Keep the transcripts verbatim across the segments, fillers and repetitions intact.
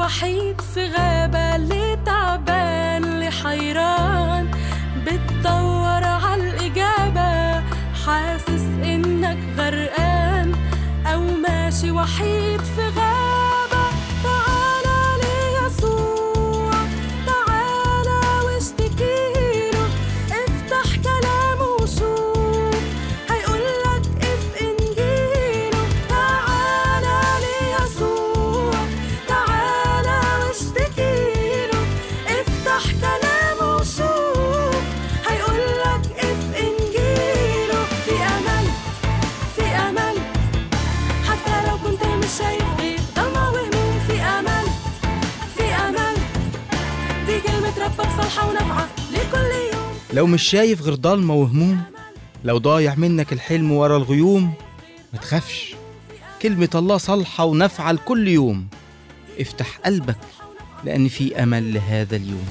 وحيد في غابة، اللي تعبان اللي حيران بتدور عالإجابة، حاسس إنك غرقان أو ماشي وحيد في غابة. تعالى ليسوع، تعالى واشتكيله، افتح كلامه وشوف هيقولك اف إنجيله. تعالى ليسوع، تعالى واشتكيله، افتح كلامه وشوف هيقولك اف إنجيله. في أمل، في أمل، حتى لو كنت مش شايف غير ضلمة وهموم. في أمل، في أمل، دي كلمة ربك صالحة ونافعة لكل يوم. لو مش شايف غير ضلمة وهموم، لو ضايع منك الحلم ورا الغيوم، ما تخافش، كلمة الله صالحة ونافعة لكل يوم. افتح قلبك لأن في أمل لهذا اليوم.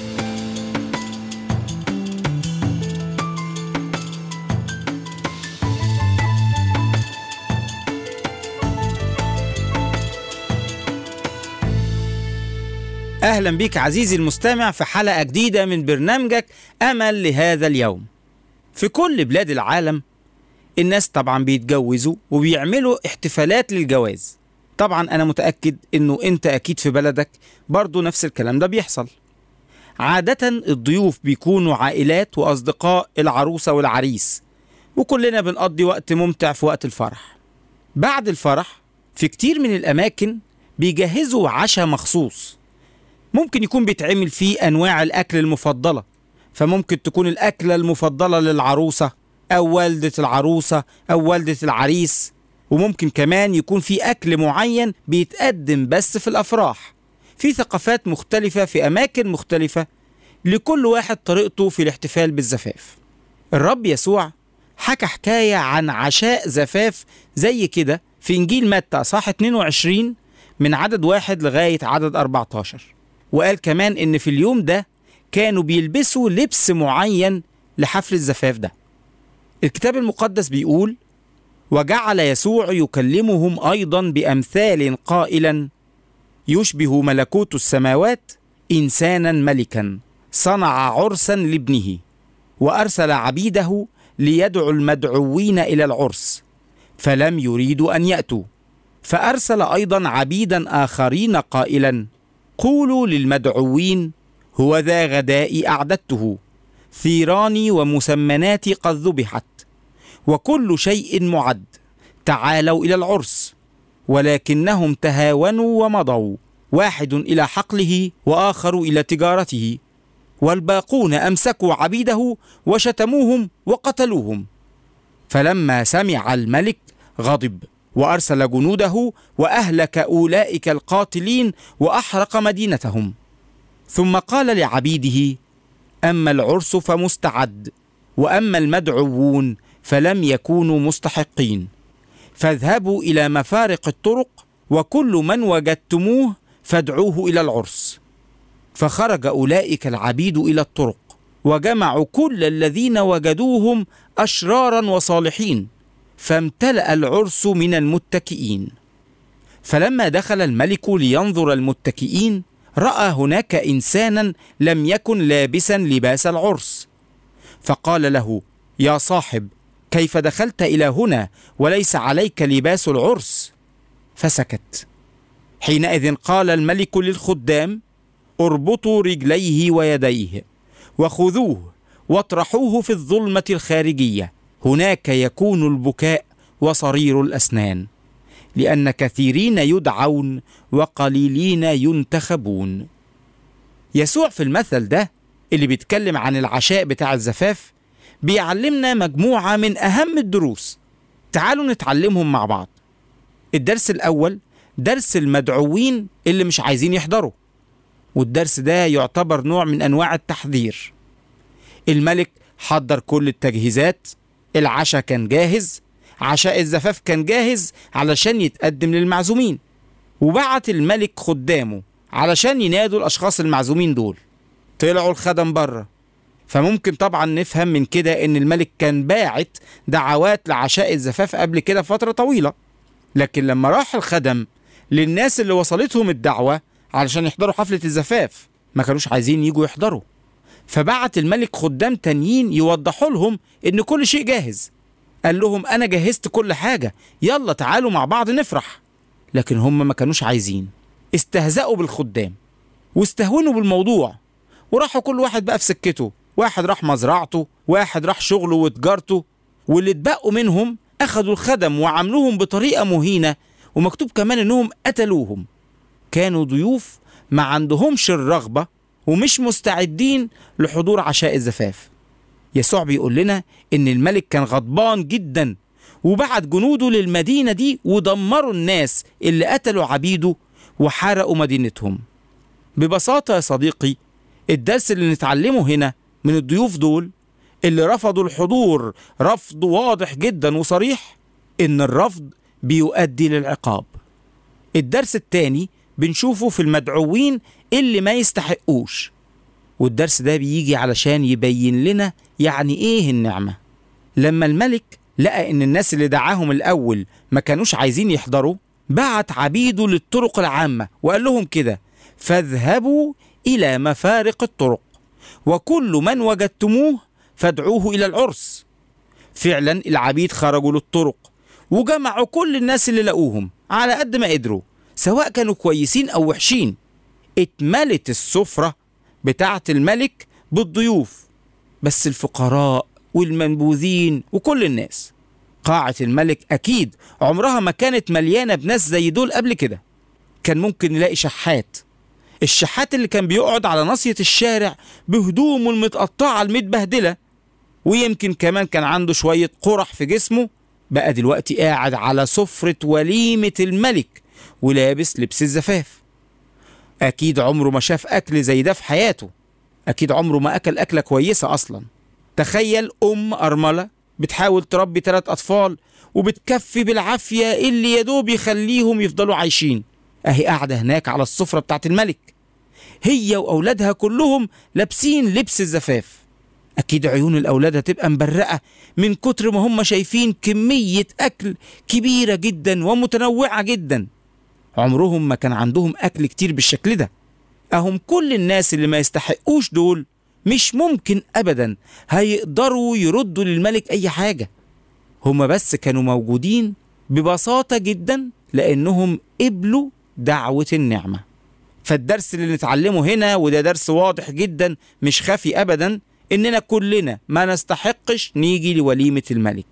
أهلا بيك عزيزي المستمع في حلقة جديدة من برنامجك أمل لهذا اليوم. في كل بلاد العالم الناس طبعا بيتجوزوا وبيعملوا احتفالات للجواز. طبعا أنا متأكد إنه أنت أكيد في بلدك برضو نفس الكلام ده بيحصل. عادة الضيوف بيكونوا عائلات وأصدقاء العروسة والعريس، وكلنا بنقضي وقت ممتع في وقت الفرح. بعد الفرح في كتير من الأماكن بيجهزوا عشاء مخصوص، ممكن يكون بيتعمل فيه أنواع الأكل المفضلة، فممكن تكون الأكلة المفضلة للعروسة أو والدة العروسة أو والدة العريس، وممكن كمان يكون في أكل معين بيتقدم بس في الأفراح. في ثقافات مختلفة في أماكن مختلفة، لكل واحد طريقته في الاحتفال بالزفاف. الرب يسوع حكى حكاية عن عشاء زفاف زي كده في إنجيل متى صح اتنين وعشرين من عدد واحد لغاية عدد أربعة عشر، وقال كمان إن في اليوم ده كانوا بيلبسوا لبس معين لحفل الزفاف ده. الكتاب المقدس بيقول: وجعل يسوع يكلمهم أيضا بأمثال قائلا: يشبه ملكوت السماوات إنسانا ملكا صنع عرسا لابنه، وأرسل عبيده ليدعو المدعوين إلى العرس، فلم يريدوا أن يأتوا، فأرسل أيضا عبيدا آخرين قائلا: قولوا للمدعوين هو ذا غدائي أعددته، ثيراني ومسمناتي قد ذبحت، وكل شيء معد، تعالوا إلى العرس. ولكنهم تهاونوا ومضوا، واحد إلى حقله وآخر إلى تجارته، والباقون أمسكوا عبيده وشتموهم وقتلوهم. فلما سمع الملك غضب، وأرسل جنوده وأهلك أولئك القاتلين وأحرق مدينتهم. ثم قال لعبيده: أما العرس فمستعد، وأما المدعوون فلم يكونوا مستحقين، فاذهبوا إلى مفارق الطرق، وكل من وجدتموه فادعوه إلى العرس. فخرج أولئك العبيد إلى الطرق، وجمعوا كل الذين وجدوهم أشرارا وصالحين، فامتلأ العرس من المتكئين. فلما دخل الملك لينظر المتكئين، رأى هناك إنسانا لم يكن لابسا لباس العرس، فقال له: يا صاحب، كيف دخلت إلى هنا وليس عليك لباس العرس؟ فسكت. حينئذ قال الملك للخدام: اربطوا رجليه ويديه، وخذوه واطرحوه في الظلمة الخارجية، هناك يكون البكاء وصرير الأسنان، لأن كثيرين يدعون وقليلين ينتخبون. يسوع في المثل ده اللي بيتكلم عن العشاء بتاع الزفاف بيعلمنا مجموعة من أهم الدروس، تعالوا نتعلمهم مع بعض. الدرس الأول درس المدعوين اللي مش عايزين يحضروا، والدرس ده يعتبر نوع من أنواع التحذير. الملك حضر كل التجهيزات، العشاء كان جاهز، عشاء الزفاف كان جاهز علشان يتقدم للمعزومين، وبعت الملك خدامه علشان ينادوا الأشخاص المعزومين دول. طلعوا الخدم بره، فممكن طبعا نفهم من كده ان الملك كان باعت دعوات لعشاء الزفاف قبل كده فترة طويلة، لكن لما راح الخدم للناس اللي وصلتهم الدعوة علشان يحضروا حفلة الزفاف، ما كانوش عايزين يجوا يحضروا. فبعت الملك خدام تانيين يوضحوا لهم إن كل شيء جاهز. قال لهم أنا جهزت كل حاجة، يلا تعالوا مع بعض نفرح. لكن هم ما كانوش عايزين، استهزأوا بالخدام واستهونوا بالموضوع، وراحوا كل واحد بقى في سكته. واحد راح مزرعته، واحد راح شغله وتجارته، واللي اتبقوا منهم أخدوا الخدم وعملوهم بطريقة مهينة، ومكتوب كمان إنهم قتلوهم. كانوا ضيوف ما عندهمش الرغبة ومش مستعدين لحضور عشاء الزفاف. يسوع بيقول لنا إن الملك كان غضبان جدا، وبعت جنوده للمدينة دي ودمروا الناس اللي قتلوا عبيده وحرقوا مدينتهم. ببساطة يا صديقي، الدرس اللي نتعلمه هنا من الضيوف دول اللي رفضوا الحضور رفض واضح جدا وصريح، إن الرفض بيؤدي للعقاب. الدرس التاني بنشوفه في المدعوين اللي ما يستحقوش، والدرس ده بيجي علشان يبين لنا يعني إيه النعمة. لما الملك لقى إن الناس اللي دعاهم الأول ما كانوش عايزين يحضروا، بعت عبيده للطرق العامة وقال لهم كده: فاذهبوا إلى مفارق الطرق وكل من وجدتموه فادعوه إلى العرس. فعلا العبيد خرجوا للطرق وجمعوا كل الناس اللي لقوهم على قد ما قدروا، سواء كانوا كويسين أو وحشين. اتملت السفرة بتاعة الملك بالضيوف، بس الفقراء والمنبوذين وكل الناس. قاعة الملك أكيد عمرها ما كانت مليانة بناس زي دول قبل كده. كان ممكن نلاقي شحات، الشحات اللي كان بيقعد على ناصية الشارع بهدومه المتقطعة المتبهدلة، ويمكن كمان كان عنده شوية قرح في جسمه، بقى دلوقتي قاعد على سفرة وليمة الملك ولابس لبس الزفاف. أكيد عمره ما شاف أكل زي ده في حياته، أكيد عمره ما أكل أكلة كويسة أصلا. تخيل أم أرملة بتحاول تربي ثلاث أطفال وبتكفي بالعافية اللي يدوب يخليهم يفضلوا عايشين، أهي قاعدة هناك على السفرة بتاعت الملك، هي وأولادها كلهم لابسين لبس الزفاف. أكيد عيون الأولاد هتبقى مبرقة من كتر ما هم شايفين كمية أكل كبيرة جدا ومتنوعة جدا. عمرهم ما كان عندهم أكل كتير بالشكل ده. أهم كل الناس اللي ما يستحقوش دول مش ممكن أبدا هيقدروا يردوا للملك أي حاجة. هم بس كانوا موجودين ببساطة جدا لأنهم قبلوا دعوة النعمة. فالدرس اللي نتعلمه هنا، وده درس واضح جدا مش خفي أبدا، إننا كلنا ما نستحقش نيجي لوليمة الملك،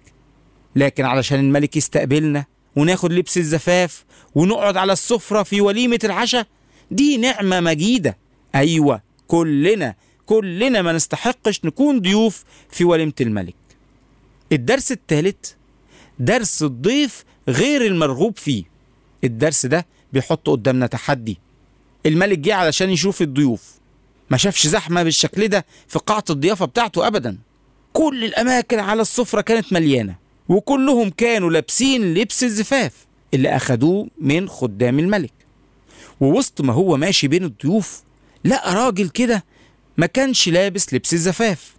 لكن علشان الملك يستقبلنا وناخد لبس الزفاف ونقعد على السفرة في وليمة العشاء، دي نعمة مجيدة. أيوة، كلنا كلنا ما نستحقش نكون ضيوف في وليمة الملك. الدرس الثالث درس الضيف غير المرغوب فيه. الدرس ده بيحط قدامنا تحدي. الملك جه علشان يشوف الضيوف، ما شافش زحمة بالشكل ده في قاعة الضيافة بتاعته أبدا. كل الأماكن على السفرة كانت مليانة، وكلهم كانوا لابسين لبس الزفاف اللي أخدوه من خدام الملك. ووسط ما هو ماشي بين الضيوف لقى راجل كده ما كانش لابس لبس الزفاف.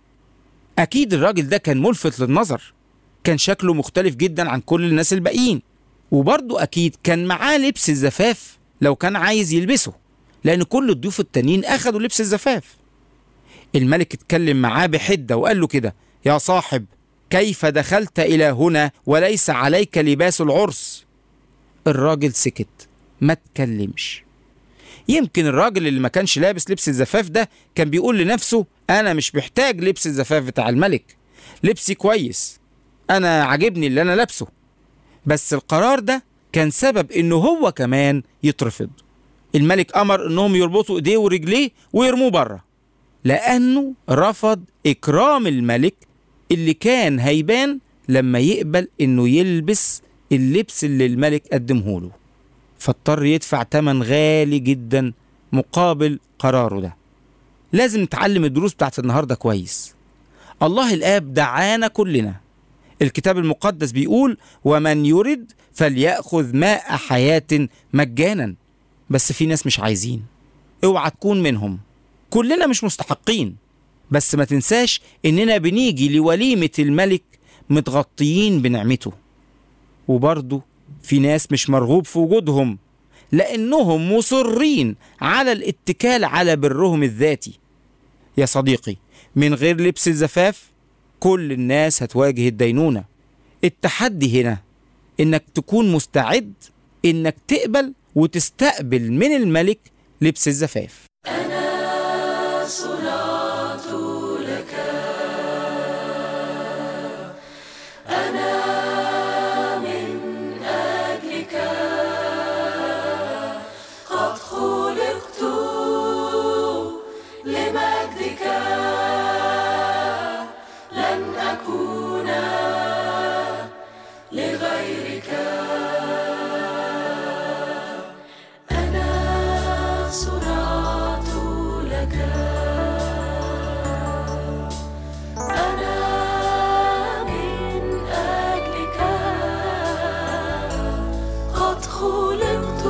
أكيد الراجل ده كان ملفت للنظر، كان شكله مختلف جدا عن كل الناس الباقيين، وبرضه أكيد كان معاه لبس الزفاف لو كان عايز يلبسه، لأن كل الضيوف التانيين أخدوا لبس الزفاف. الملك اتكلم معاه بحدة وقال له كده: يا صاحب، كيف دخلت إلى هنا وليس عليك لباس العرس؟ الراجل سكت، ما اتكلمش. يمكن الراجل اللي ما كانش لابس لبس الزفاف ده كان بيقول لنفسه: أنا مش محتاج لبس الزفاف بتاع الملك، لبسي كويس، أنا عاجبني اللي أنا لابسه. بس القرار ده كان سبب إنه هو كمان يترفض. الملك أمر إنهم يربطوا إيديه ورجليه ويرموه بره، لأنه رفض إكرام الملك اللي كان هيبان لما يقبل إنه يلبس اللبس اللي الملك قدمه له. فاضطر يدفع تمن غالي جدا مقابل قراره ده. لازم نتعلم الدروس بتاعت النهاردة كويس. الله الآب دعانا كلنا. الكتاب المقدس بيقول: ومن يرد فليأخذ ماء حياة مجانا. بس في ناس مش عايزين، اوعى تكون منهم. كلنا مش مستحقين، بس ما تنساش إننا بنيجي لوليمة الملك متغطيين بنعمته. وبرضه في ناس مش مرغوب في وجودهم، لأنهم مصرين على الاتكال على برهم الذاتي. يا صديقي، من غير لبس الزفاف كل الناس هتواجه الدينونة. التحدي هنا إنك تكون مستعد إنك تقبل وتستقبل من الملك لبس الزفاف. أنا صنعت لك، أنا من أجلك، قد خلقت لمجدك، لن أكون لغيرك. أنا صنعت لك، أنا من أجلك، قد خلقت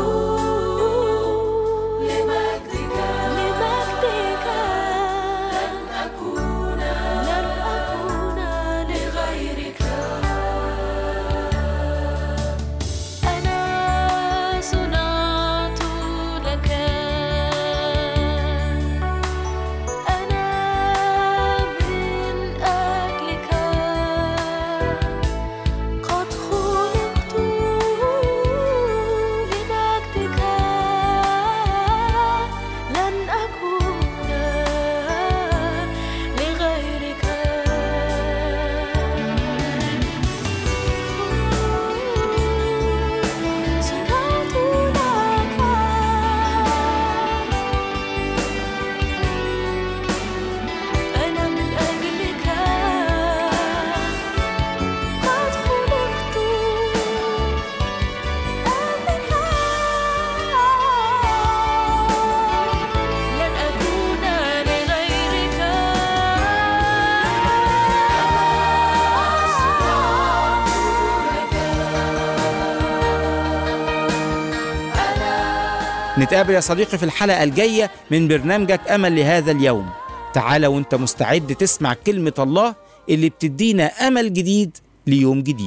لمجدك، لمجدك، لن أكون لن أكون لغيرك. أنا صنعت لك، أنا من أجلك، قد خلقت لمجدك، لن أكون لغيرك. صنعت لك، أنا من أجلك، قد خلقت لأجلك، لن أكون لغيرك. نتقابل يا صديقي في الحلقة الجاية من برنامجك أمل لهذا اليوم. تعال وانت مستعد تسمع كلمة الله اللي بتدينا أمل جديد ليوم جديد.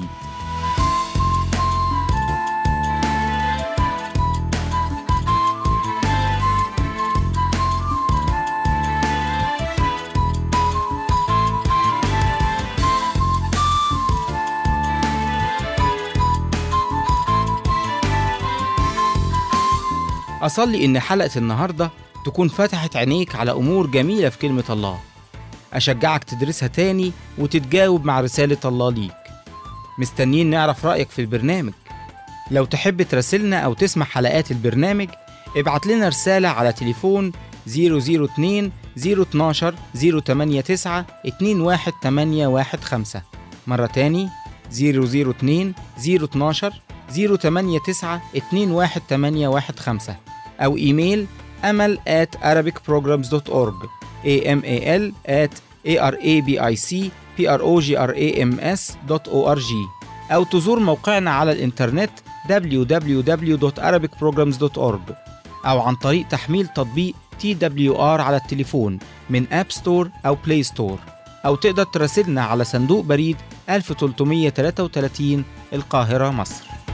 أصلي إن حلقة النهاردة تكون فتحت عينيك على أمور جميلة في كلمة الله. أشجعك تدرسها تاني وتتجاوب مع رسالة الله ليك. مستنيين نعرف رأيك في البرنامج. لو تحب تراسلنا أو تسمع حلقات البرنامج ابعت لنا رسالة على تليفون صفر صفر اتنين صفر اتناشر صفر تمانية تسعة اتنين واحد تمانية واحد خمسة. مرة تاني صفر صفر اتنين صفر اتناشر صفر تمانية تسعة اتنين واحد تمانية واحد خمسة أو إيميل أمل at arabic programs dot org amal at arabicprograms dot org أو تزور موقعنا على الإنترنت دبليو دبليو دبليو دوت arabic programs dot org أو عن طريق تحميل تطبيق تي دبليو آر على التليفون من أب ستور أو بلاي ستور، أو تقدر تراسلنا على صندوق بريد ألف وتلتمية وتلاتة وتلاتين القاهرة مصر.